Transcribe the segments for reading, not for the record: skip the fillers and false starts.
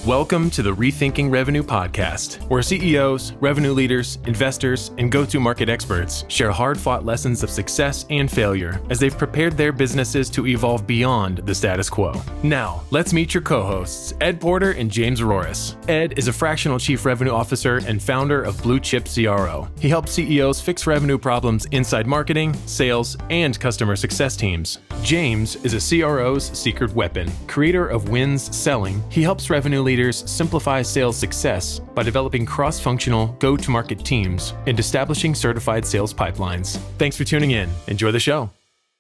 Welcome to the Rethinking Revenue podcast, where CEOs, revenue leaders, investors, and go-to-market experts share hard-fought lessons of success and failure as they've prepared their businesses to evolve beyond the status quo. Now, let's meet your co-hosts, Ed Porter and James Roris. Ed is a fractional chief revenue officer and founder of Blue Chip CRO. He helps CEOs fix revenue problems inside marketing, sales, and customer success teams. James is a CRO's secret weapon. Creator of Wins Selling, he helps revenue leaders simplify sales success by developing cross-functional go-to-market teams and establishing certified sales pipelines. Thanks for tuning in. Enjoy the show.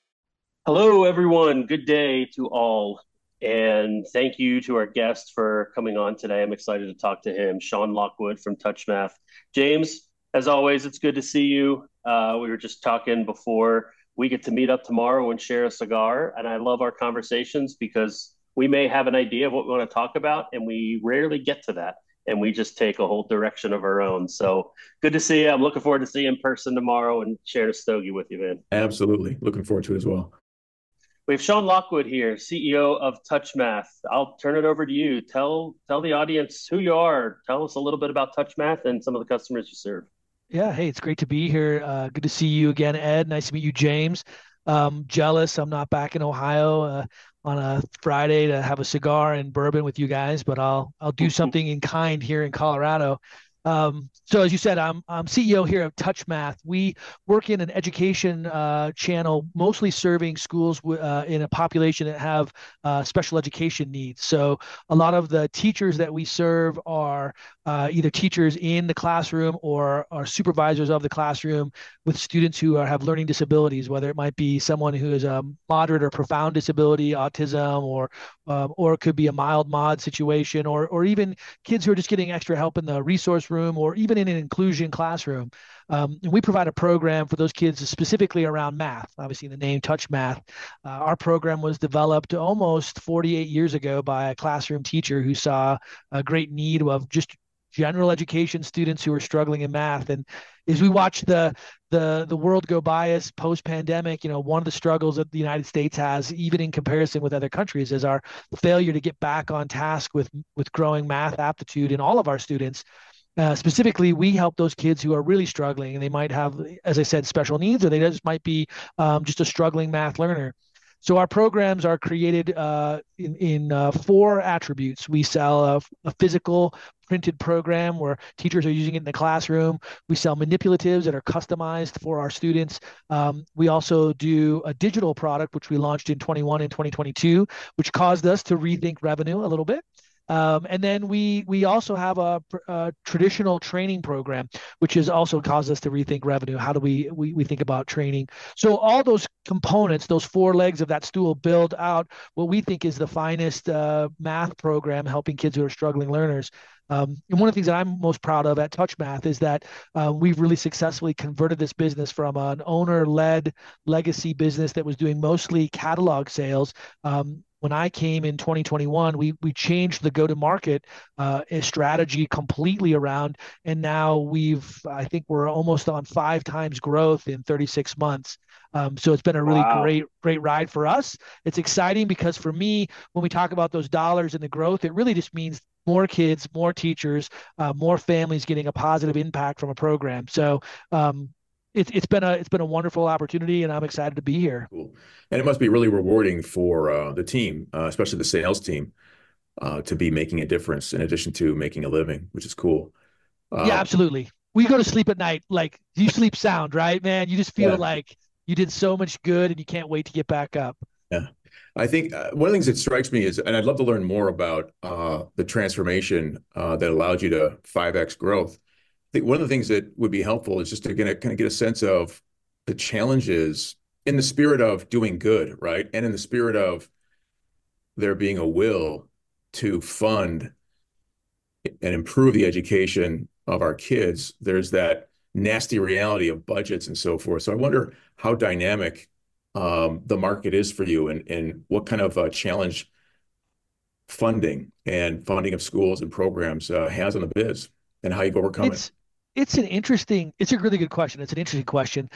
Hello, everyone. Good day to all. And thank you to our guest for coming on today. I'm excited to talk to him, Sean Lockwood from TouchMath. James, as always, it's good to see you. We were just talking before we get to meet up tomorrow and share a cigar. And I love our conversations because we may have an idea of what we want to talk about, and we rarely get to that. And we just take a whole direction of our own. So good to see you. I'm looking forward to seeing you in person tomorrow and sharing a stogie with you, man. Absolutely. Looking forward to it as well. We have Sean Lockwood here, CEO of TouchMath. I'll turn it over to you. Tell the audience who you are. Tell us a little bit about TouchMath and some of the customers you serve. Yeah, hey, it's great to be here. Good to see you again, Ed. Nice to meet you, James. Jealous I'm not back in Ohio on a Friday to have a cigar and bourbon with you guys, but I'll do something in kind here in Colorado. So as you said, I'm CEO here of TouchMath. We work in an education channel, mostly serving schools in a population that have special education needs. So a lot of the teachers that we serve are either teachers in the classroom or are supervisors of the classroom with students who have learning disabilities, whether it might be someone who has a moderate or profound disability, autism, or it could be a mild mod situation, or even kids who are just getting extra help in the resource room or even in an inclusion classroom. And we provide a program for those kids specifically around math. Obviously, the name TouchMath. Our program was developed almost 48 years ago by a classroom teacher who saw a great need of just general education students who are struggling in math. And as we watch the world go by us post-pandemic, one of the struggles that the United States has, even in comparison with other countries, is our failure to get back on task with growing math aptitude in all of our students. Specifically, we help those kids who are really struggling, and they might have, as I said, special needs, or they just might be just a struggling math learner. So our programs are created in four attributes. We sell a physical printed program where teachers are using it in the classroom. We sell manipulatives that are customized for our students. We also do a digital product, which we launched in 21 and 2022, which caused us to rethink revenue a little bit. And then we also have a traditional training program, which has also caused us to rethink revenue. How do we think about training? So all those components, those four legs of that stool, build out what we think is the finest math program helping kids who are struggling learners. And one of the things that I'm most proud of at TouchMath is that we've really successfully converted this business from an owner-led legacy business that was doing mostly catalog sales. When I came in 2021, we changed the go-to-market strategy completely around, and now I think we're almost on 5 times growth in 36 months. So it's been a really great ride for us. It's exciting because for me, when we talk about those dollars and the growth, it really just means more kids, more teachers, more families getting a positive impact from a program. So it's been a wonderful opportunity, and I'm excited to be here. Cool. And it must be really rewarding for the team, especially the sales team, to be making a difference in addition to making a living, which is cool. Yeah, absolutely. We go to sleep at night, like you sleep sound, right, man? You just feel like you did so much good and you can't wait to get back up. Yeah. I think one of the things that strikes me is, and I'd love to learn more about the transformation that allowed you to 5x growth. I think one of the things that would be helpful is just to kind of get a sense of the challenges in the spirit of doing good, right? And in the spirit of there being a will to fund and improve the education of our kids. There's that nasty reality of budgets and so forth. So I wonder how dynamic the market is for you and what kind of challenge funding of schools and programs has on the biz and how you overcome it. It's a really good question. It's an interesting question.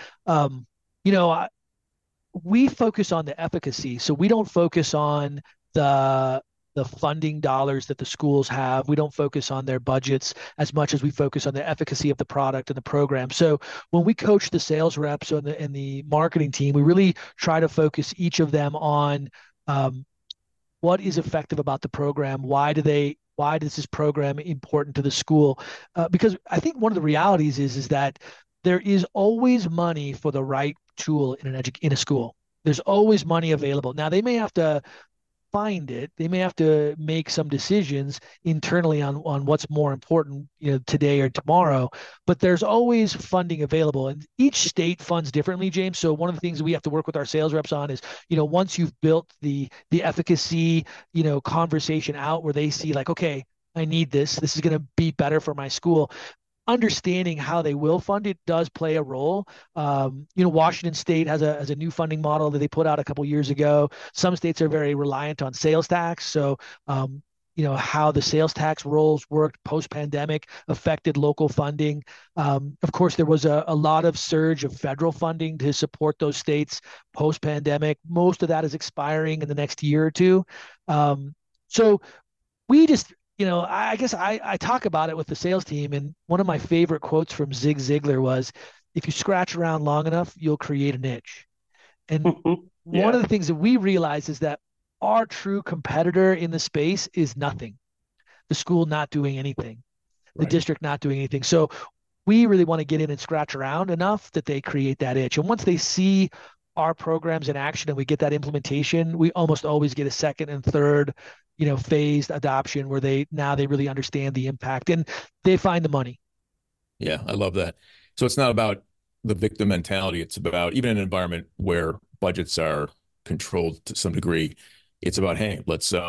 We focus on the efficacy. So we don't focus on the the funding dollars that the schools have. We don't focus on their budgets as much as we focus on the efficacy of the product and the program. So when we coach the sales reps and the marketing team, we really try to focus each of them on what is effective about the program. Why is this program important to the school? Because I think one of the realities is that there is always money for the right tool in a school. There's always money available. Now they may have to find it. They may have to make some decisions internally on what's more important, today or tomorrow, but there's always funding available. And each state funds differently, James. So one of the things that we have to work with our sales reps on is, once you've built the efficacy, conversation out where they see like, okay, I need this. This is going to be better for my school. Understanding how they will fund it does play a role. Washington State has a new funding model that they put out a couple years ago. Some states are very reliant on sales tax. So, how the sales tax rolls worked post-pandemic affected local funding. Of course, there was a lot of surge of federal funding to support those states post-pandemic. Most of that is expiring in the next year or two. So we just I guess I talk about it with the sales team, and one of my favorite quotes from Zig Ziglar was, if you scratch around long enough, you'll create a niche. And one of the things that we realize is that our true competitor in the space is nothing. The school not doing anything, the district not doing anything. So we really want to get in and scratch around enough that they create that itch. And once they see our programs in action and we get that implementation, we almost always get a second and third phased adoption where they really understand the impact and they find the money. Yeah, I love that. So it's not about the victim mentality. It's about, even in an environment where budgets are controlled to some degree, it's about, hey,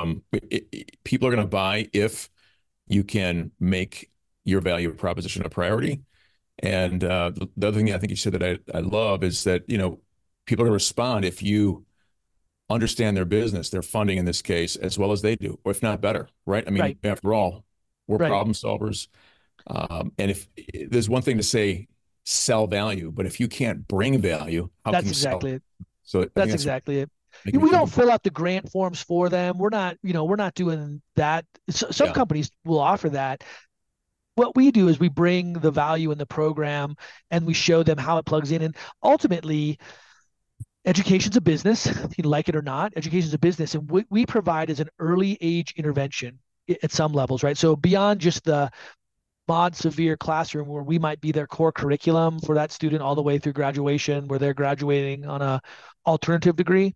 people are going to buy if you can make your value proposition a priority. And the other thing I think you said that I love is that, people are going to respond if you understand their business, their funding in this case, as well as they do, or if not better, right? I mean, after all, we're problem solvers. And if there's one thing to say, sell value, but if you can't bring value, how can you sell? That's exactly it. So that's exactly it. We don't fill out the grant forms for them. We're not doing that. Some companies will offer that. What we do is we bring the value in the program and we show them how it plugs in. And ultimately, education's a business, you like it or not. Education's a business, and we provide as an early age intervention at some levels, right? So beyond just the mod severe classroom where we might be their core curriculum for that student all the way through graduation, where they're graduating on a alternative degree,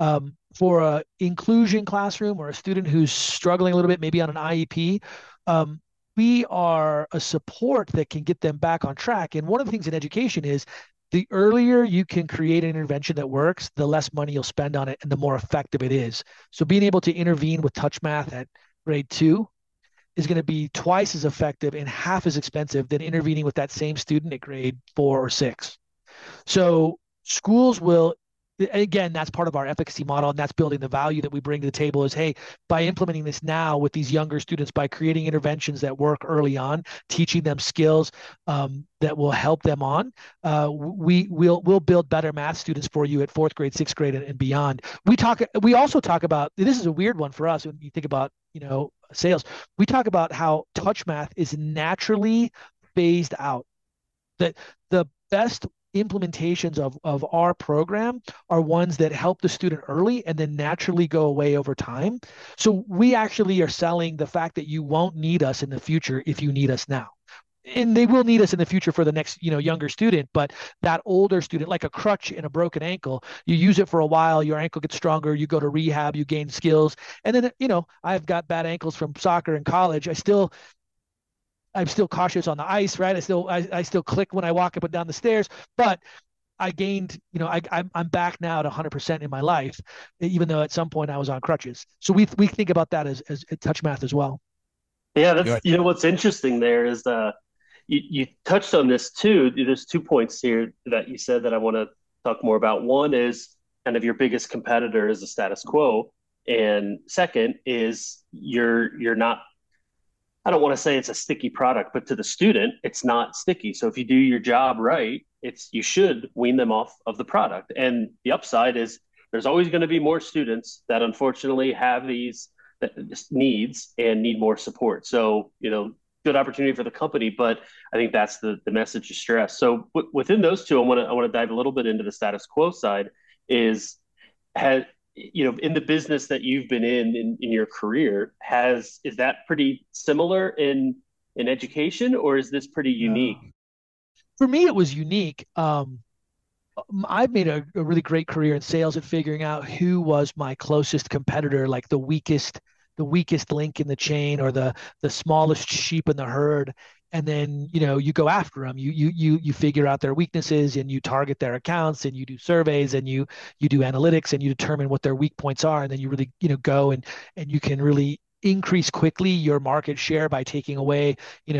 for a inclusion classroom or a student who's struggling a little bit, maybe on an IEP, we are a support that can get them back on track. And one of the things in education is the earlier you can create an intervention that works, the less money you'll spend on it and the more effective it is. So being able to intervene with Touch Math at grade 2 is going to be twice as effective and half as expensive than intervening with that same student at grade 4 or 6. So schools will, again, that's part of our efficacy model, and that's building the value that we bring to the table is, hey, by implementing this now with these younger students, by creating interventions that work early on, teaching them skills that will help them on, we'll build better math students for you at 4th grade, 6th grade, and beyond. We also talk about, this is a weird one for us when you think about, sales. We talk about how Touch Math is naturally phased out. That the best implementations of our program are ones that help the student early and then naturally go away over time. So we actually are selling the fact that you won't need us in the future if you need us now. And they will need us in the future for the next, younger student, but that older student, like a crutch and a broken ankle, you use it for a while, your ankle gets stronger, you go to rehab, you gain skills. And then, I've got bad ankles from soccer in college. I'm still cautious on the ice, right? I still click when I walk up and down the stairs, but I gained, I'm back now at 100% in my life, even though at some point I was on crutches. So we think about that as Touch Math as well. Yeah, that's, what's interesting there is you touched on this too. There's 2 points here that you said that I want to talk more about. One is kind of your biggest competitor is the status quo. And second is you're not, I don't want to say it's a sticky product, but to the student, it's not sticky. So if you do your job right, you should wean them off of the product. And the upside is there's always going to be more students that unfortunately have these that needs and need more support. So, good opportunity for the company, but I think that's the message to stress. So within those two, I want to dive a little bit into the status quo side. Is has in the business that you've been in your career, is that pretty similar in education, or is this pretty unique? For me, it was unique. I've made a really great career in sales at figuring out who was my closest competitor, like the weakest link in the chain, or the smallest sheep in the herd. And then, you go after them. You figure out their weaknesses, and you target their accounts, and you do surveys, and you do analytics, and you determine what their weak points are. And then you really, go and you can really increase quickly your market share by taking away,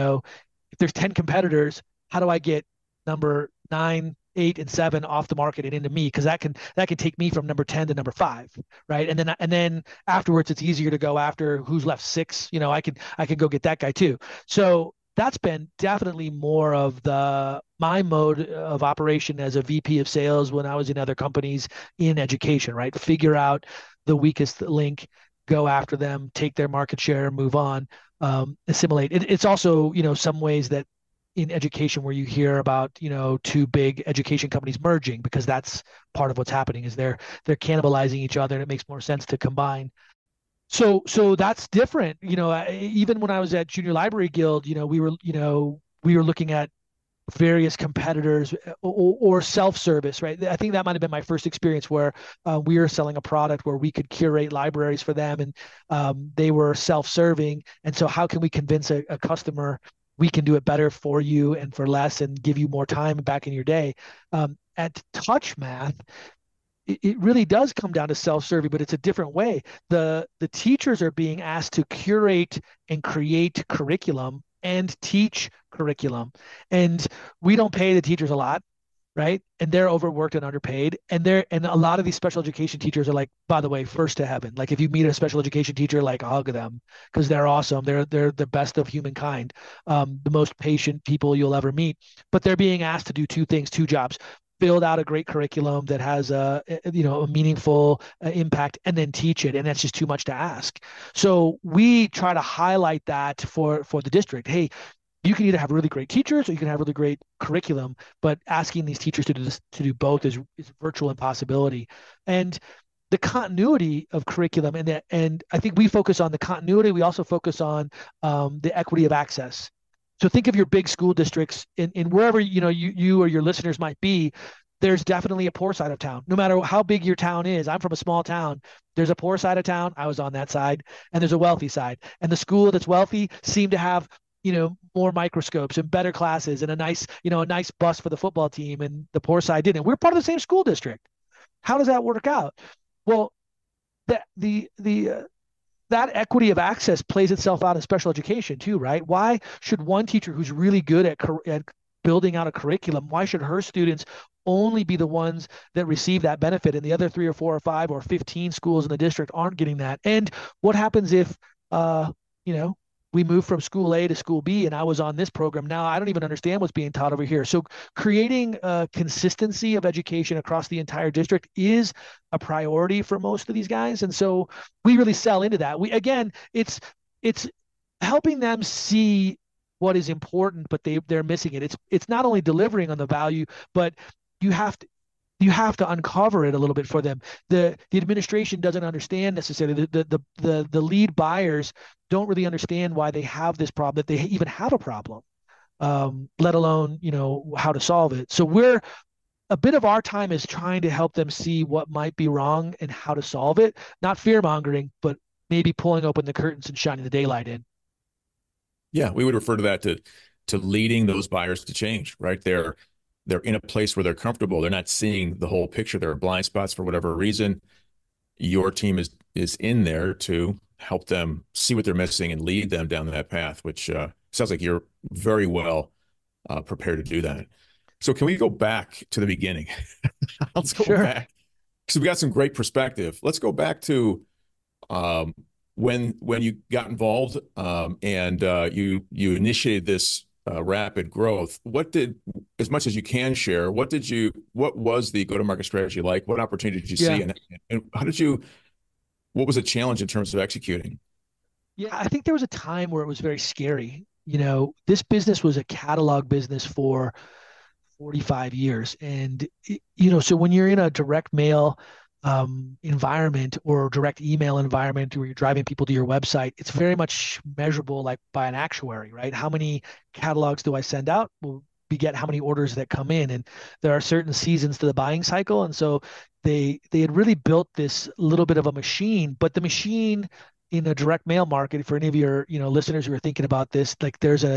if there's 10 competitors, how do I get number 9, 8, and 7 off the market and into me? Because that can take me from number 10 to number 5, right? And then afterwards, it's easier to go after who's left 6. I can go get that guy too. So that's been definitely more of my mode of operation as a VP of sales when I was in other companies in education, right? Figure out the weakest link, go after them, take their market share, move on, assimilate. It's also, some ways that in education where you hear about, two big education companies merging, because that's part of what's happening, is they're cannibalizing each other, and it makes more sense to combine. So that's different. Even when I was at Junior Library Guild, we were looking at various competitors, or self-service, right? I think that might have been my first experience where we were selling a product where we could curate libraries for them, and they were self-serving. And so how can we convince a customer we can do it better for you and for less, and give you more time back in your day? At TouchMath, it really does come down to self-serving, but it's a different way. The teachers are being asked to curate and create curriculum and teach curriculum. And we don't pay the teachers a lot, right? And they're overworked and underpaid. And a lot of these special education teachers are like, by the way, first to heaven. Like, if you meet a special education teacher, like, hug them, because they're awesome. They're the best of humankind, the most patient people you'll ever meet. But they're being asked to do two jobs: build out a great curriculum that has a meaningful impact, and then teach it. And that's just too much to ask. So we try to highlight that for the district. Hey, you can either have really great teachers, or you can have really great curriculum, but asking these teachers to do both is a virtual impossibility. And the continuity of curriculum, and I think we focus on the continuity. We also focus on the equity of access. So think of your big school districts in wherever you or your listeners might be. There's definitely a poor side of town. No matter how big your town is, I'm from a small town. There's a poor side of town. I was on that side, and there's a wealthy side. And the school that's wealthy seemed to have more microscopes and better classes and a nice bus for the football team, and the poor side didn't. We're part of the same school district. How does that work out? Well, that equity of access plays itself out in special education too, right? Why should one teacher who's really good at building out a curriculum, why should her students only be the ones that receive that benefit, and the other 3 or 4 or 5 or 15 schools in the district aren't getting that? And what happens if we move from school A to school B, and I was on this program? Now I don't even understand what's being taught over here. So creating a consistency of education across the entire district is a priority for most of these guys. And so we really sell into that. It's helping them see what is important, but they're missing it. It's not only delivering on the value, but you have to uncover it a little bit for them. The administration doesn't understand necessarily. The lead buyers don't really understand why they have this problem, that they even have a problem, let alone how to solve it. So a bit of our time is trying to help them see what might be wrong and how to solve it. Not fear mongering, but maybe pulling open the curtains and shining the daylight in. Yeah, we would refer to that to leading those buyers to change, right? They're in a place where they're comfortable. They're not seeing the whole picture. There are blind spots for whatever reason. Your team is in there to help them see what they're missing and lead them down that path, which sounds like you're very well prepared to do that. So can we go back to the beginning? Let's go back, because we got some great perspective. Let's go back to when you got involved and you initiated this rapid growth. As much as you can share, what was the go-to-market strategy like? What opportunity did you see? And what was the challenge in terms of executing? Yeah, I think there was a time where it was very scary. This business was a catalog business for 45 years. And, so when you're in a direct mail environment or direct email environment where you're driving people to your website, it's very much measurable like by an actuary, right? How many catalogs do I send out? Will beget how many orders that come in. And there are certain seasons to the buying cycle. And so they had really built this little bit of a machine, but the machine in a direct mail market, for any of your listeners who are thinking about this, like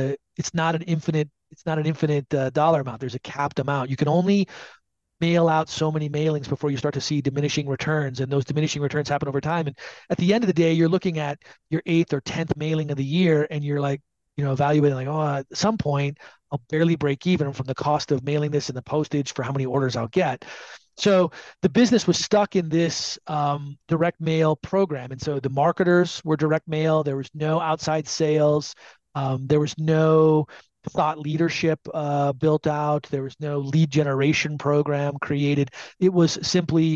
it's not an infinite dollar amount. There's a capped amount. You can only mail out so many mailings before you start to see diminishing returns, and those diminishing returns happen over time. And at the end of the day, you're looking at your 8th or 10th mailing of the year, and you're like, evaluating like, oh, at some point I'll barely break even from the cost of mailing this and the postage for how many orders I'll get. So the business was stuck in this direct mail program. And so the marketers were direct mail. There was no outside sales. There was no thought leadership built out. There was no lead generation program created. It was simply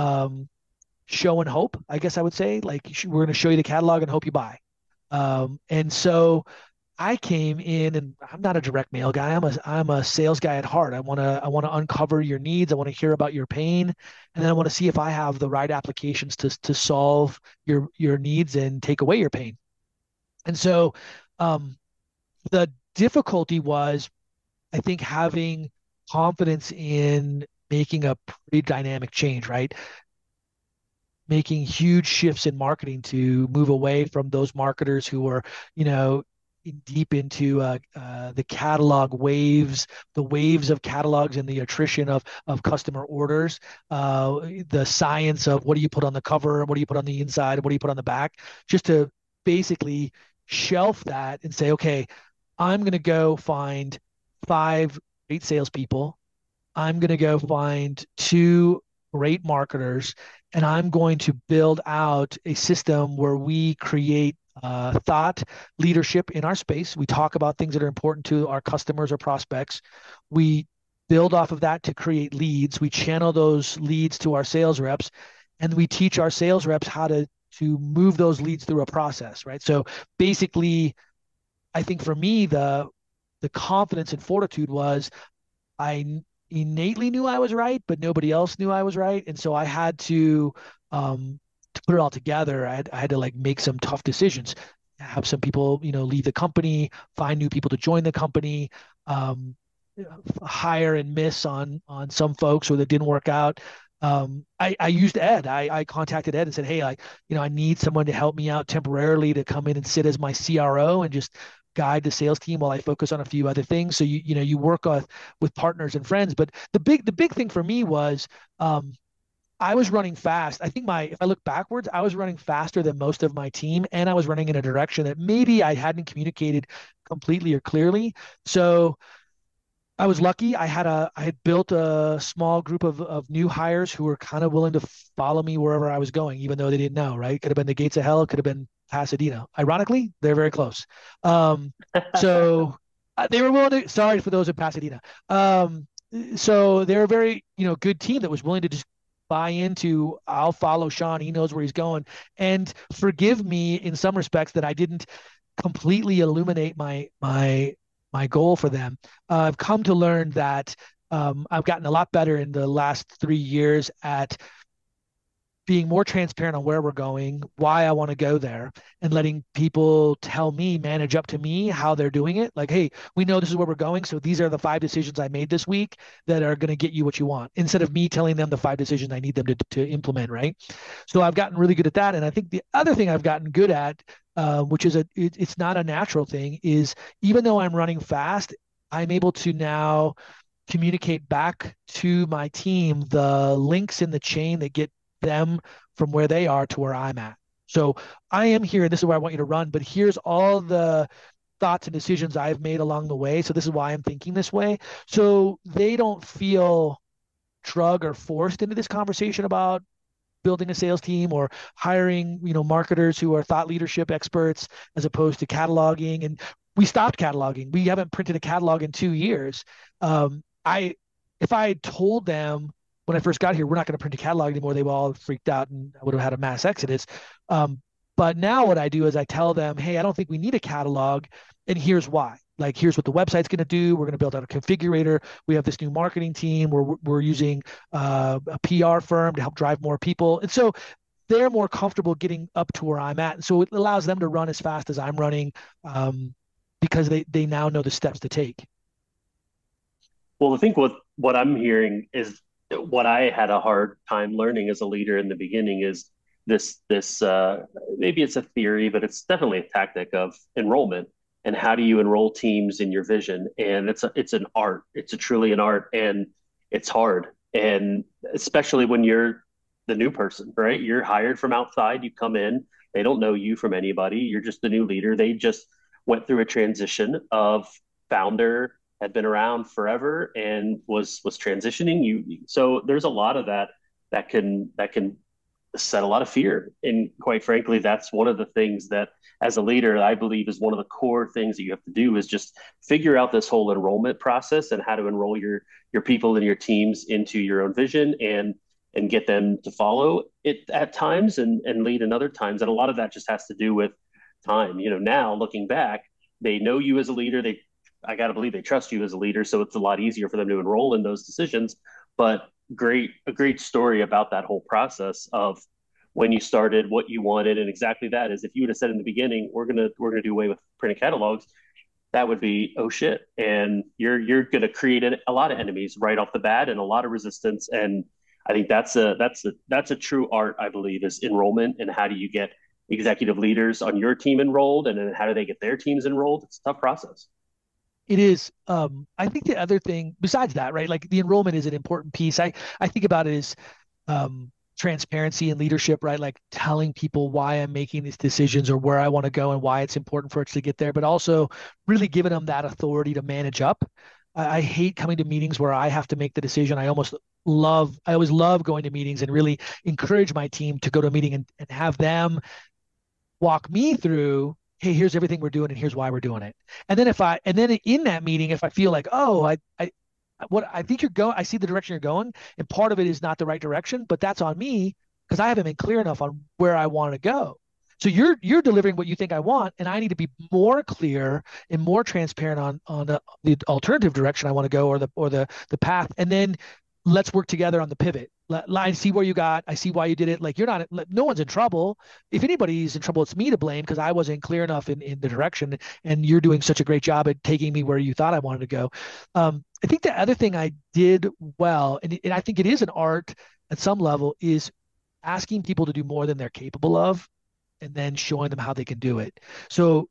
show and hope, I guess I would say. Like, we're going to show you the catalog and hope you buy. And so I came in, and I'm not a direct mail guy. I'm a sales guy at heart. I want to uncover your needs. I want to hear about your pain, and then I want to see if I have the right applications to solve your needs and take away your pain. And so the difficulty was, I think, having confidence in making a pretty dynamic change, right? Making huge shifts in marketing to move away from those marketers who were, deep into the catalog waves, the waves of catalogs and the attrition of customer orders, the science of what do you put on the cover, what do you put on the inside, what do you put on the back, just to basically shelf that and say, okay, I'm going to go find 5 great salespeople. I'm going to go find 2 great marketers, and I'm going to build out a system where we create thought leadership in our space. We talk about things that are important to our customers or prospects. We build off of that to create leads. We channel those leads to our sales reps, and we teach our sales reps how to move those leads through a process, right? So basically, I think for me, the confidence and fortitude was I innately knew I was right, but nobody else knew I was right. And so I had to put it all together. I had to like make some tough decisions, have some people, leave the company, find new people to join the company, hire and miss on some folks or that didn't work out. I used Ed. I contacted Ed and said, hey, I need someone to help me out temporarily to come in and sit as my CRO and just guide the sales team while I focus on a few other things. So you work with partners and friends. But the big thing for me was I was running fast. I think if I look backwards, I was running faster than most of my team, and I was running in a direction that maybe I hadn't communicated completely or clearly. So I was lucky. I had built a small group of new hires who were kind of willing to follow me wherever I was going, even though they didn't know, right? Could have been the gates of hell. It could have been Pasadena. Ironically, they're very close. So they were willing to, sorry for those in Pasadena. So they're a very, good team that was willing to just buy into, I'll follow Sean. He knows where he's going. And forgive me in some respects that I didn't completely illuminate my goal for them. I've come to learn that I've gotten a lot better in the last 3 years at being more transparent on where we're going, why I want to go there, and letting people tell me, manage up to me how they're doing it. Like, hey, we know this is where we're going, so these are the 5 decisions I made this week that are going to get you what you want, instead of me telling them the 5 decisions I need them to implement, right? So I've gotten really good at that. And I think the other thing I've gotten good at, which is it's not a natural thing, is even though I'm running fast, I'm able to now communicate back to my team the links in the chain that get them from where they are to where I'm at. So I am here, and this is where I want you to run, but here's all the thoughts and decisions I've made along the way. So this is why I'm thinking this way. So they don't feel drugged or forced into this conversation about building a sales team or hiring, marketers who are thought leadership experts as opposed to cataloging. And we stopped cataloging. We haven't printed a catalog in 2 years. If I had told them when I first got here, we're not going to print a catalog anymore, they were all freaked out and I would have had a mass exodus. But now what I do is I tell them, hey, I don't think we need a catalog, and here's why. Like, here's what the website's going to do. We're going to build out a configurator. We have this new marketing team. We're using a PR firm to help drive more people. And so they're more comfortable getting up to where I'm at. And so it allows them to run as fast as I'm running, because they now know the steps to take. Well, I think what I'm hearing is what I had a hard time learning as a leader in the beginning is this maybe it's a theory, but it's definitely a tactic of enrollment and how do you enroll teams in your vision. And it's an art. It's a truly an art, and it's hard. And especially when you're the new person, right? You're hired from outside. You come in. They don't know you from anybody. You're just the new leader. They just went through a transition of founder had been around forever and was transitioning. So there's a lot of that can set a lot of fear. And quite frankly, that's one of the things that as a leader, I believe is one of the core things that you have to do is just figure out this whole enrollment process and how to enroll your people and your teams into your own vision and get them to follow it at times and lead in other times. And a lot of that just has to do with time. Now looking back, they know you as a leader. I got to believe they trust you as a leader. So it's a lot easier for them to enroll in those decisions. But a great story about that whole process of when you started, what you wanted, and exactly that is if you would have said in the beginning, we're gonna do away with printed catalogs, that would be oh shit, and you're gonna create a lot of enemies right off the bat and a lot of resistance. And I think that's a true art, I believe, is enrollment and how do you get executive leaders on your team enrolled, and then how do they get their teams enrolled? It's a tough process. It is. I think the other thing besides that, right? Like the enrollment is an important piece. I think about it as transparency and leadership, right? Like telling people why I'm making these decisions or where I want to go and why it's important for us to get there, but also really giving them that authority to manage up. I hate coming to meetings where I have to make the decision. I always love going to meetings and really encourage my team to go to a meeting and have them walk me through, hey, here's everything we're doing and here's why we're doing it. And then in that meeting, if I feel like, oh, I think I see the direction you're going, and part of it is not the right direction, but that's on me because I haven't been clear enough on where I want to go. So you're delivering what you think I want, and I need to be more clear and more transparent on the alternative direction I want to go or the path, and then let's work together on the pivot. I see where you got. I see why you did it. Like no one's in trouble. If anybody's in trouble, it's me to blame because I wasn't clear enough in the direction, and you're doing such a great job at taking me where you thought I wanted to go. I think the other thing I did well, and I think it is an art at some level, is asking people to do more than they're capable of, and then showing them how they can do it. So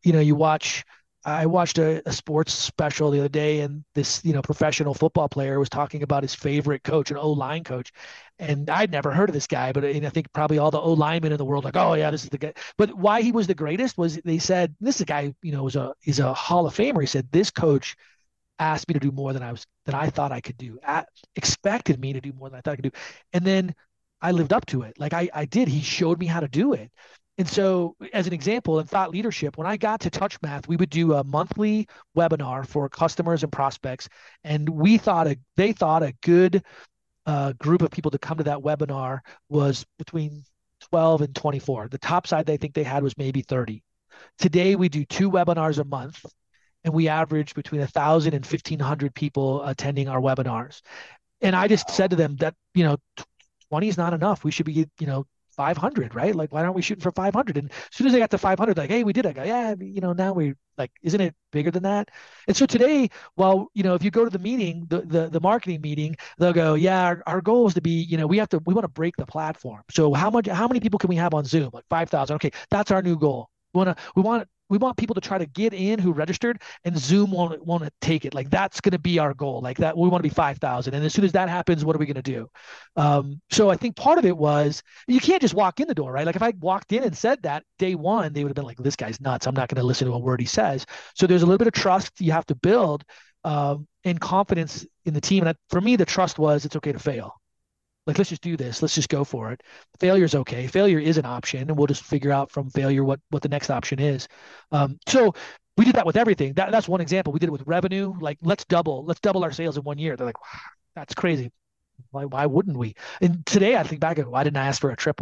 I watched a sports special the other day, and this, professional football player was talking about his favorite coach, an O-line coach. And I'd never heard of this guy, but I think probably all the O-linemen in the world like, oh yeah, this is the guy. But why he was the greatest was they said, this is a guy, he's a Hall of Famer. He said, this coach asked me to do more than I thought I could do, expected me to do more than I thought I could do. And then I lived up to it. Like I did, he showed me how to do it. And so as an example in thought leadership, when I got to TouchMath, we would do a monthly webinar for customers and prospects. And they thought a good group of people to come to that webinar was between 12 and 24. The top side they think they had was maybe 30. Today, we do 2 webinars a month, and we average between 1,000 and 1,500 people attending our webinars. And I just said to them that, 20 is not enough. We should be, 500, right? Like, why aren't we shooting for 500? And as soon as I got to 500, like, hey, we did. I go, yeah, now we like, isn't it bigger than that? And so today, if you go to the meeting, the marketing meeting, they'll go, yeah, our goal is to be, we want to break the platform. So how many people can we have on Zoom? Like 5,000. Okay, that's our new goal. We want people to try to get in who registered, and Zoom won't take it. Like that's going to be our goal. Like that, we want to be 5,000. And as soon as that happens, what are we going to do? So I think part of it was you can't just walk in the door, right? Like if I walked in and said that day one, they would have been like, this guy's nuts. I'm not going to listen to a word he says. So there's a little bit of trust you have to build, and confidence in the team. And for me, the trust was it's okay to fail. Like, let's just do this. Let's just go for it. Failure is okay. Failure is an option, and we'll just figure out from failure what the next option is. So we did that with everything. That's one example. We did it with revenue. Like, let's double our sales in 1 year. They're like, wow, that's crazy. Why wouldn't we? And today I think back, why didn't I ask for a triple?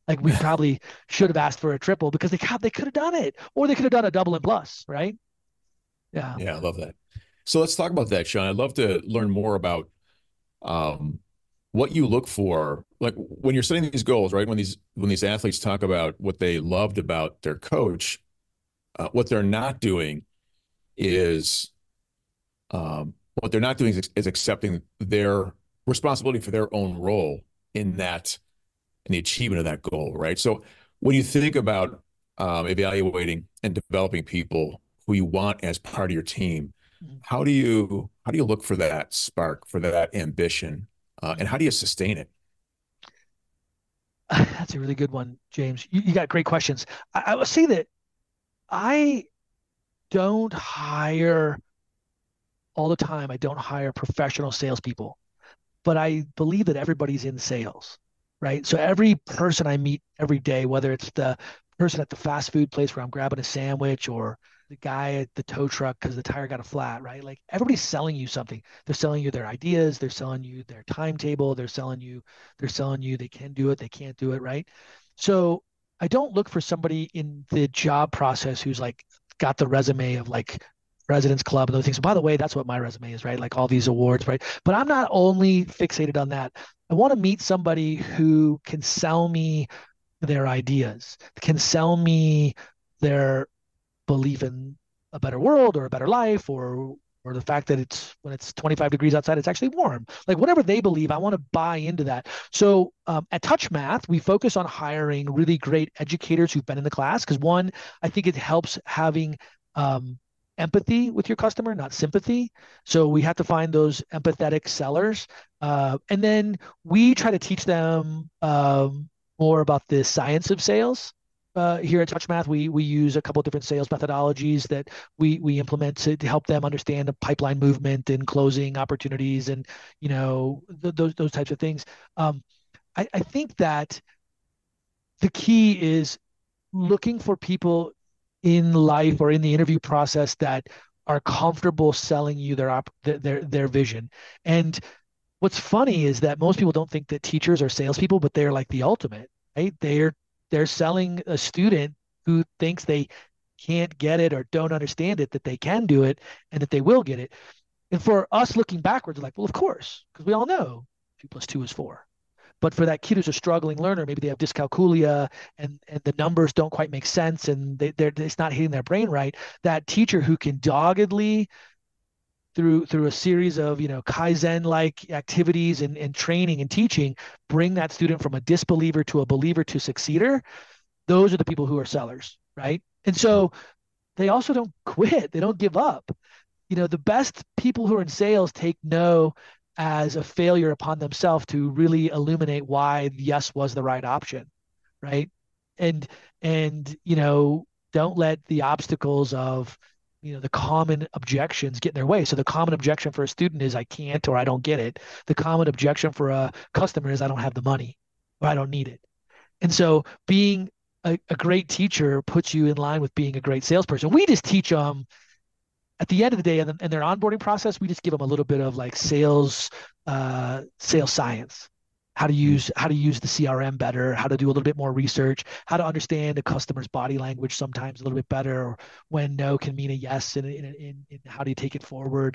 Like we probably should have asked for a triple because they could have done it, or they could have done a double and plus, right? Yeah. Yeah, I love that. So let's talk about that, Sean. I'd love to learn more about um, what you look for, like when you're setting these goals, right? When these athletes talk about what they loved about their coach, what they're not doing is what they're not doing is accepting their responsibility for their own role in that in the achievement of that goal, right? So when you think about evaluating and developing people who you want as part of your team, how do you look for that spark, for that ambition, and how do you sustain it? That's a really good one, James. You got great questions. I will say that I don't hire all the time. I don't hire professional salespeople, but I believe that everybody's in sales, right? So every person I meet every day, whether it's the person at the fast food place where I'm grabbing a sandwich or the guy at the tow truck because the tire got a flat, right? Like everybody's selling you something. They're selling you their ideas, they're selling you their timetable, they're selling you they can do it, they can't do it, right? So I don't look for somebody in the job process who's like got the resume of like President's Club and those things. By the way, that's what my resume is, right? Like all these awards, right? But I'm not only fixated on that. I want to meet somebody who can sell me their ideas, can sell me their belief in a better world or a better life or the fact that it's when it's 25 degrees outside, it's actually warm. Like whatever they believe, I want to buy into that. So at Touch Math, we focus on hiring really great educators who've been in the class because one, I think it helps having empathy with your customer, not sympathy. So we have to find those empathetic sellers. And then we try to teach them more about the science of sales. Here at Touch Math, we use a couple of different sales methodologies that we implement to help them understand the pipeline movement and closing opportunities and those types of things. I think that the key is looking for people in life or in the interview process that are comfortable selling you their vision. And what's funny is that most people don't think that teachers are salespeople, but they're like the ultimate, right? They're selling a student who thinks they can't get it or don't understand it, that they can do it and that they will get it. And for us looking backwards, like, well, of course, because we all know 2 + 2 is 4. But for that kid who's a struggling learner, maybe they have dyscalculia and the numbers don't quite make sense and it's not hitting their brain right. That teacher who can doggedly through a series of Kaizen like activities and training and teaching bring that student from a disbeliever to a believer to succeeder, those are the people who are sellers, right? And so they also don't quit, they don't give up. The best people who are in sales take no as a failure upon themselves to really illuminate why yes was the right option, right? And don't let the obstacles of the common objections get in their way. So the common objection for a student is I can't or I don't get it. The common objection for a customer is I don't have the money or I don't need it. And so being a great teacher puts you in line with being a great salesperson. We just teach them at the end of the day in their onboarding process, we just give them a little bit of like sales science, how to use the CRM better, how to do a little bit more research, how to understand the customer's body language sometimes a little bit better, or when no can mean a yes, and how do you take it forward.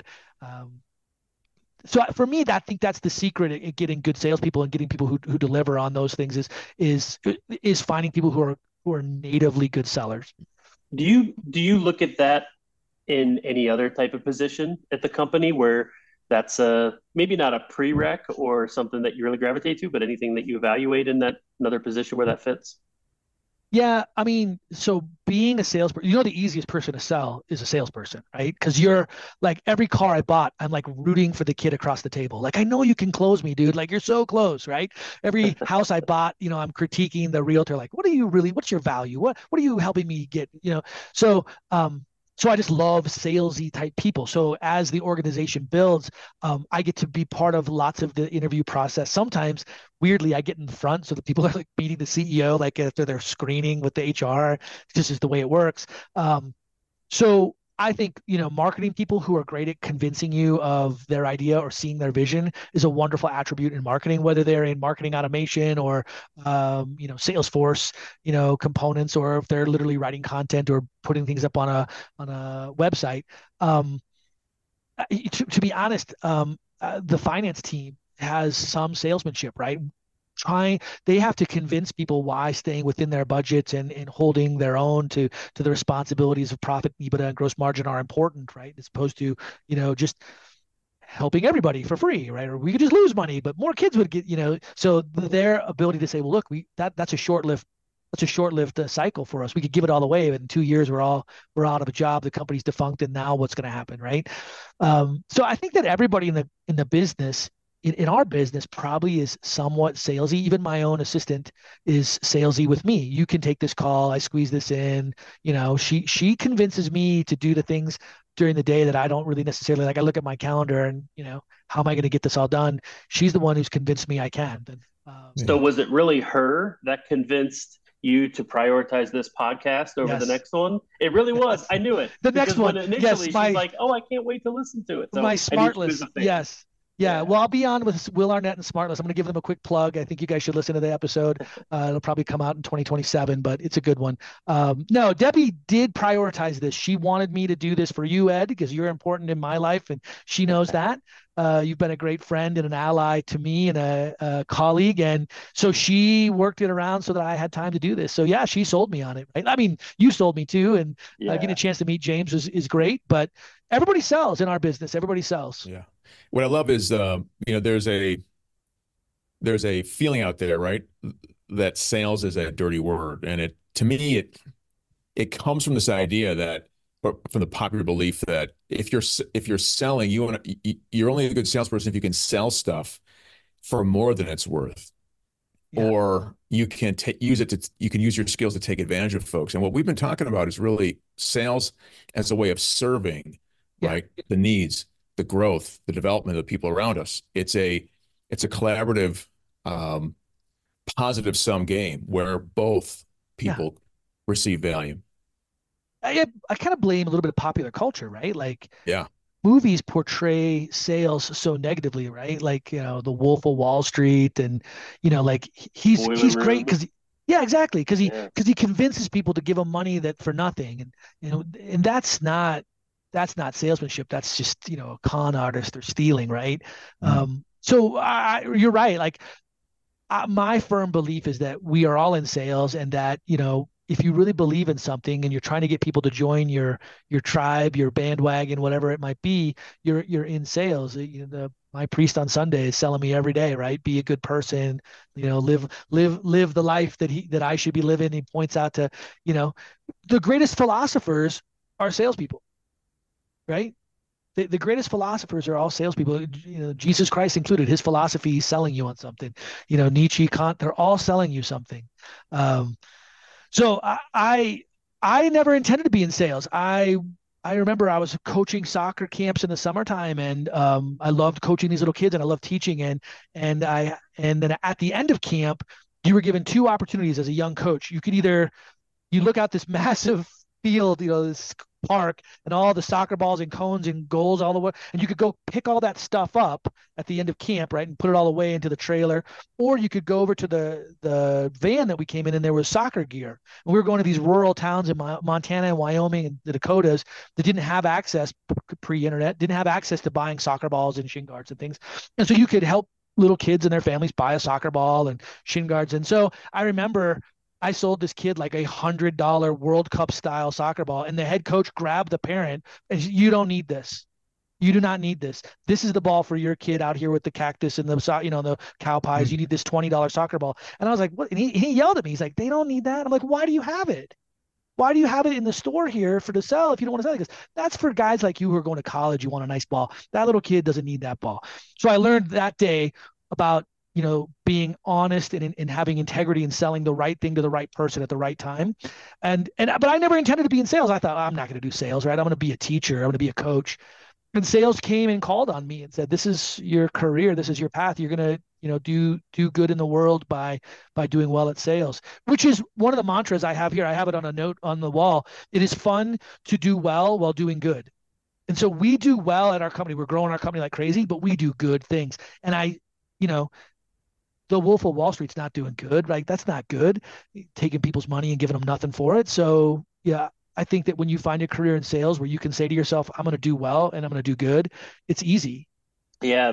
So for me, I think that's the secret in getting good salespeople and getting people who deliver on those things is finding people who are natively good sellers. Do you look at that in any other type of position at the company where that's maybe not a prereq or something that you really gravitate to, but anything that you evaluate in that another position where that fits? Yeah, I mean, so being a salesperson, the easiest person to sell is a salesperson, right? Because you're like every car I bought, I'm like rooting for the kid across the table. Like, I know you can close me, dude. Like, you're so close, right? Every house I bought, I'm critiquing the realtor. Like, what's your value? What are you helping me get? So I just love salesy type people. So as the organization builds, I get to be part of lots of the interview process. Sometimes, weirdly, I get in front, so the people are like meeting the CEO, like after they're screening with the HR. This is the way it works. So I think, marketing people who are great at convincing you of their idea or seeing their vision is a wonderful attribute in marketing, whether they're in marketing automation or, Salesforce, components, or if they're literally writing content or putting things up on a website. Um, to be honest, the finance team has some salesmanship, right? Trying They have to convince people why staying within their budgets and holding their own to the responsibilities of profit, EBITDA, and gross margin are important, right? As opposed to, just helping everybody for free, right? Or we could just lose money, but more kids would get, so their ability to say, well, look, that's a short-lived cycle for us. We could give it all away, but in 2 years we're out of a job. The company's defunct, and now what's going to happen, right? So I think that everybody in the business, in our business, probably is somewhat salesy. Even my own assistant is salesy with me. You can take this call. I squeeze this in. She convinces me to do the things during the day that I don't really necessarily like. I look at my calendar and, how am I going to get this all done? She's the one who's convinced me I can. And, so was it really her that convinced you to prioritize this podcast over the next one? It really was. I knew it. The next one. Initially, she's like, "Oh, I can't wait to listen to it." So my SmartLess. Yes. Yeah, well, I'll be on with Will Arnett and SmartLess. I'm going to give them a quick plug. I think you guys should listen to the episode. It'll probably come out in 2027, but it's a good one. No, Debbie did prioritize this. She wanted me to do this for you, Ed, because you're important in my life, and she knows that. You've been a great friend and an ally to me and a colleague, and so she worked it around so that I had time to do this. So yeah, she sold me on it. Right? I mean, you sold me too, and getting a chance to meet James is great. But everybody sells in our business. Everybody sells. Yeah. What I love is, there's a feeling out there, right, that sales is a dirty word, and to me it comes from this idea that, or from the popular belief that if you're selling, you're only a good salesperson if you can sell stuff for more than it's worth, or you can use your skills to take advantage of folks. And what we've been talking about is really sales as a way of serving, right, the needs, the growth, the development of the people around us. It's a collaborative, positive sum game where both people receive value. I kind of blame a little bit of popular culture, right? Like, yeah, movies portray sales so negatively, right? Like, The Wolf of Wall Street, and like he's great because exactly, because he convinces people to give him money that for nothing, and that's not salesmanship. That's just, a con artist or stealing, right? So you're right. Like, my firm belief is that we are all in sales, and that, if you really believe in something and you're trying to get people to join your tribe, your bandwagon, whatever it might be, you're in sales. My priest on Sunday is selling me every day, right? Be a good person, live the life that I should be living. He points out to, the greatest philosophers are salespeople. Right? The greatest philosophers are all salespeople. Jesus Christ included. His philosophy, he's selling you on something. Nietzsche, Kant, they're all selling you something. So I never intended to be in sales. I remember I was coaching soccer camps in the summertime, and I loved coaching these little kids, and I loved teaching. And then at the end of camp, you were given two opportunities as a young coach. You look out this massive field, this park, and all the soccer balls and cones and goals all the way, and you could go pick all that stuff up at the end of camp, right, and put it all away into the trailer. Or you could go over to the van that we came in, and there was soccer gear. And we were going to these rural towns in Montana and Wyoming and the Dakotas that didn't have access, pre-internet, didn't have access to buying soccer balls and shin guards and things. And so you could help little kids and their families buy a soccer ball and shin guards. And so I remember I sold this kid like $100 World Cup style soccer ball, and the head coach grabbed the parent and said, "You don't need this. You do not need this. This is the ball for your kid out here with the cactus and the cow pies. You need this $20 soccer ball." And I was like, "What?" And he yelled at me. He's like, "They don't need that." I'm like, "Why do you have it? Why do you have it in the store here to sell if you don't want to sell it?" Because that's for guys like you who are going to college. You want a nice ball. That little kid doesn't need that ball. So I learned that day about being honest and having integrity and selling the right thing to the right person at the right time. But I never intended to be in sales. I thought, I'm not going to do sales, right? I'm going to be a teacher. I'm going to be a coach. And sales came and called on me and said, "This is your career. This is your path. You're gonna, do good in the world by doing well at sales." Which is one of the mantras I have here. I have it on a note on the wall. It is fun to do well while doing good. And so we do well at our company. We're growing our company like crazy, but we do good things. And you know, the Wolf of Wall Street's not doing good, right? That's not good. Taking people's money and giving them nothing for it. So yeah, I think that when you find a career in sales where you can say to yourself, "I'm going to do well and I'm going to do good," it's easy. Yeah,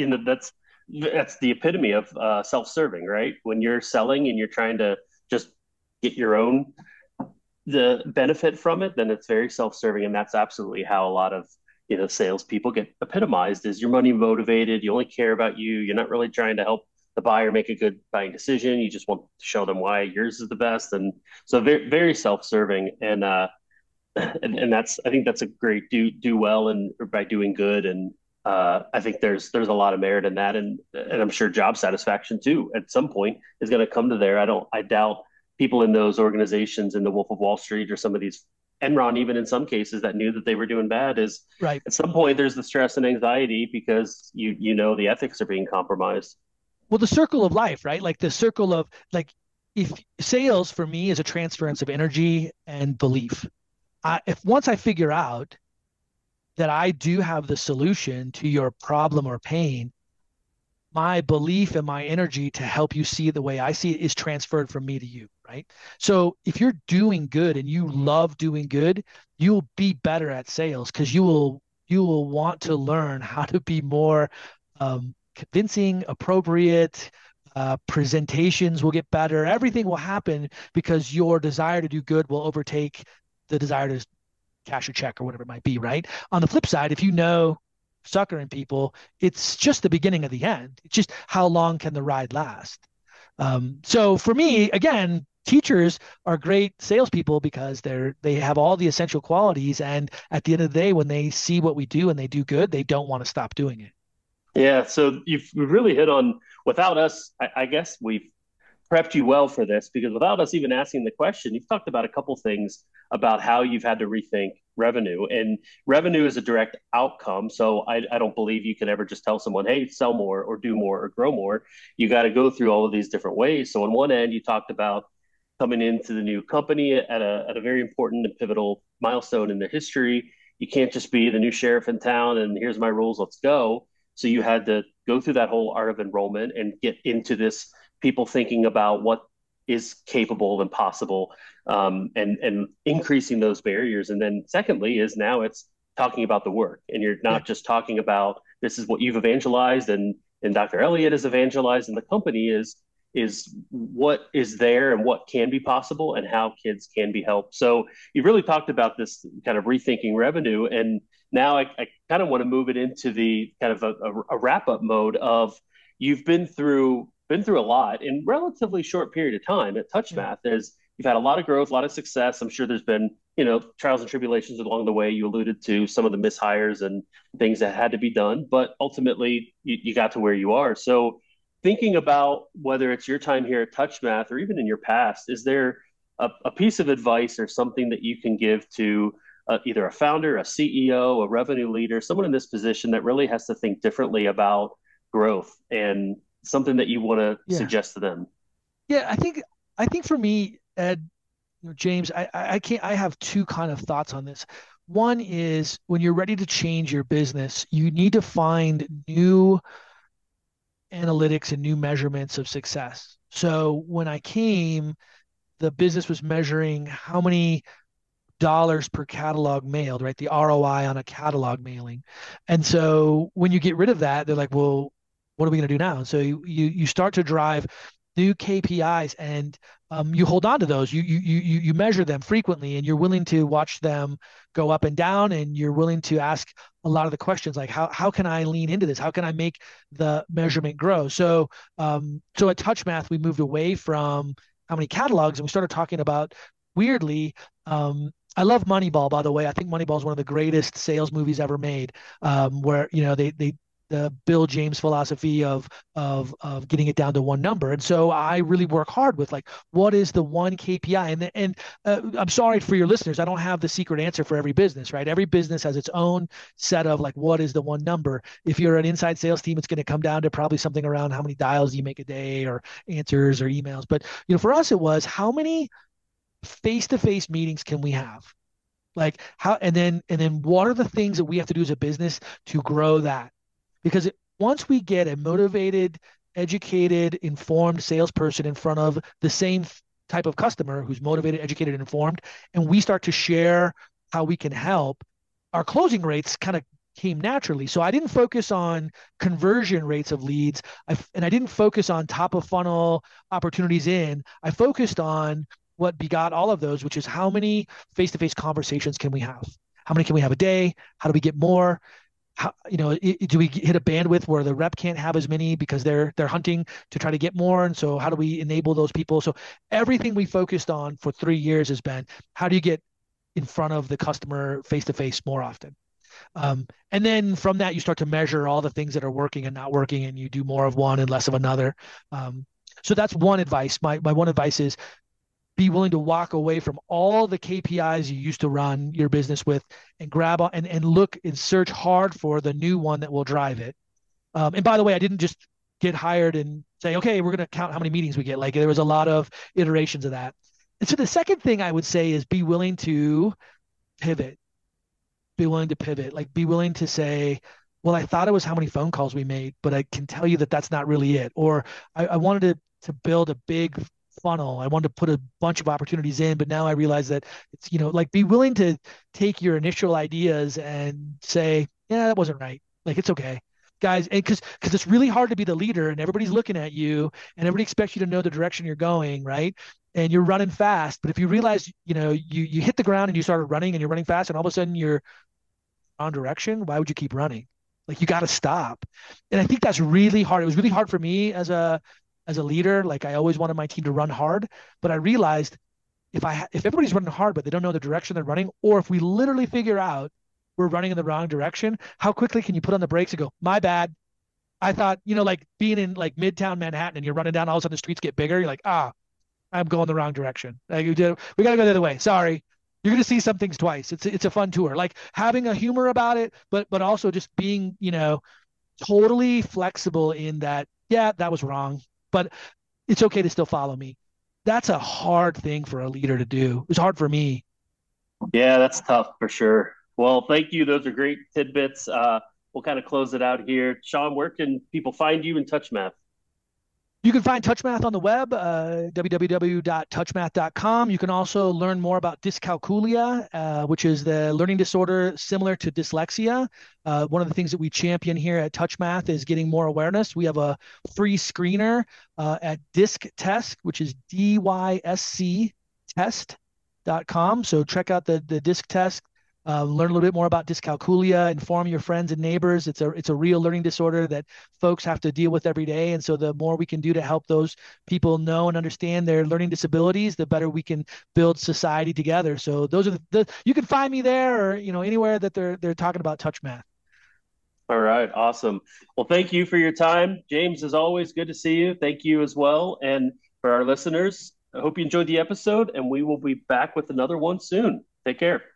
that's the epitome of self-serving, right? When you're selling and you're trying to just get your own the benefit from it, then it's very self-serving, and that's absolutely how a lot of salespeople get epitomized. Is you're money motivated, you only care about you, you're not really trying to help the buyer make a good buying decision. You just want to show them why yours is the best, and so very very self-serving, and that's I think that's a great do well and by doing good, and I think there's a lot of merit in that, and I'm sure job satisfaction too at some point is going to come to there. I doubt people in those organizations in the Wolf of Wall Street or some of these Enron, even in some cases that knew that they were doing bad, is Right. at some point there's the stress and anxiety because you know the ethics are being compromised. Well, the circle of life, right? Like the circle of like if sales for me is a transference of energy and belief. If once I figure out that I do have the solution to your problem or pain, my belief and my energy to help you see it the way I see it is transferred from me to you, right? So if you're doing good and you love doing good, you'll be better at sales because you will want to learn how to be more convincing, appropriate. Presentations will get better. Everything will happen because your desire to do good will overtake the desire to cash a check or whatever it might be, right? On the flip side, if you know suckering people, it's just the beginning of the end. It's just how long can the ride last? So for me, again, teachers are great salespeople because they have all the essential qualities, and at the end of the day, when they see what we do and they do good, they don't want to stop doing it. Yeah, so we've really hit on without us. I guess we've prepped you well for this because without us even asking the question, you've talked about a couple things about how you've had to rethink revenue, and revenue is a direct outcome. So I don't believe you can ever just tell someone, hey, sell more or do more or grow more. You got to go through all of these different ways. So on one end, you talked about coming into the new company at a very important and pivotal milestone in their history. You can't just be the new sheriff in town and here's my rules, let's go. So you had to go through that whole art of enrollment and get into this people thinking about what is capable and possible, and increasing those barriers. And then secondly is now it's talking about the work, and you're Yeah. not just talking about this is what you've evangelized and Dr. Elliott has evangelized, and the company is what is there and what can be possible and how kids can be helped. So you really talked about this kind of rethinking revenue, and now I kind of want to move it into the kind of a wrap up mode of you've been through a lot in relatively short period of time at Yeah. TouchMath. As you've had a lot of growth, a lot of success. I'm sure there's been trials and tribulations along the way. You alluded to some of the mishires and things that had to be done, but ultimately you got to where you are. So thinking about whether it's your time here at TouchMath or even in your past, is there a piece of advice or something that you can give to either a founder, a CEO, a revenue leader, someone in this position that really has to think differently about growth and something that you want to Yeah. suggest to them? Yeah. I think for me, Ed, James, I can't, I have two kind of thoughts on this. One is when you're ready to change your business, you need to find new analytics and new measurements of success. So when I came, the business was measuring how many dollars per catalog mailed, right? The ROI on a catalog mailing. And so when you get rid of that, they're like, well, what are we going to do now? And so you start to drive new KPIs, and you hold on to those. You measure them frequently, and you're willing to watch them go up and down, and you're willing to ask a lot of the questions like how can I lean into this? How can I make the measurement grow? So at TouchMath, we moved away from how many catalogs, and we started talking about weirdly. I love Moneyball, by the way. I think Moneyball is one of the greatest sales movies ever made. Where they the Bill James philosophy of getting it down to one number. And so I really work hard with like, what is the one KPI? And I'm sorry for your listeners, I don't have the secret answer for every business, right? Every business has its own set of like, what is the one number? If you're an inside sales team, it's going to come down to probably something around how many dials you make a day or answers or emails. But for us, it was how many face-to-face meetings can we have? Like how, and then what are the things that we have to do as a business to grow that? Because once we get a motivated, educated, informed salesperson in front of the same type of customer who's motivated, educated, and informed, and we start to share how we can help, our closing rates kind of came naturally. So I didn't focus on conversion rates of leads, and I didn't focus on top of funnel opportunities in. I focused on what begot all of those, which is how many face-to-face conversations can we have? How many can we have a day? How do we get more? How, do we hit a bandwidth where the rep can't have as many because they're hunting to try to get more? And so how do we enable those people? So everything we focused on for 3 years has been, how do you get in front of the customer face-to-face more often? And then from that, you start to measure all the things that are working and not working, and you do more of one and less of another. So that's one advice. My one advice is be willing to walk away from all the KPIs you used to run your business with and grab and look and search hard for the new one that will drive it. And by the way, I didn't just get hired and say, okay, we're going to count how many meetings we get. Like there was a lot of iterations of that. And so the second thing I would say is be willing to pivot. Be willing to pivot. Like be willing to say, well, I thought it was how many phone calls we made, but I can tell you that that's not really it. Or I wanted to build a big funnel. I wanted to put a bunch of opportunities in, but now I realize that it's, like be willing to take your initial ideas and say, yeah, that wasn't right. Like, it's okay, guys. And cause it's really hard to be the leader and everybody's looking at you and everybody expects you to know the direction you're going. Right. And you're running fast. But if you realize, you hit the ground and you started running and you're running fast and all of a sudden you're on direction, why would you keep running? Like, you got to stop. And I think that's really hard. It was really hard for me as a leader. Like, I always wanted my team to run hard, but I realized if everybody's running hard, but they don't know the direction they're running, or if we literally figure out we're running in the wrong direction, how quickly can you put on the brakes and go, my bad. I thought, like being in like Midtown Manhattan and you're running down, all of a sudden the streets get bigger. You're like, I'm going the wrong direction. Like, we got to go the other way. Sorry. You're going to see some things twice. It's a fun tour, like having a humor about it, but also just being, totally flexible in that, yeah, that was wrong, but it's okay to still follow me. That's a hard thing for a leader to do. It was hard for me. Yeah, that's tough for sure. Well, thank you. Those are great tidbits. We'll kind of close it out here. Sean, where can people find you in TouchMath? You can find TouchMath on the web, www.touchmath.com. You can also learn more about dyscalculia, which is the learning disorder similar to dyslexia. One of the things that we champion here at TouchMath is getting more awareness. We have a free screener at Disc Test, which is DYSC test.com. So check out the Disc Test. Learn a little bit more about dyscalculia, inform your friends and neighbors. It's a real learning disorder that folks have to deal with every day. And so the more we can do to help those people know and understand their learning disabilities, the better we can build society together. So those are you can find me there or, anywhere that they're talking about TouchMath. All right. Awesome. Well, thank you for your time. James, as always, good to see you. Thank you as well. And for our listeners, I hope you enjoyed the episode and we will be back with another one soon. Take care.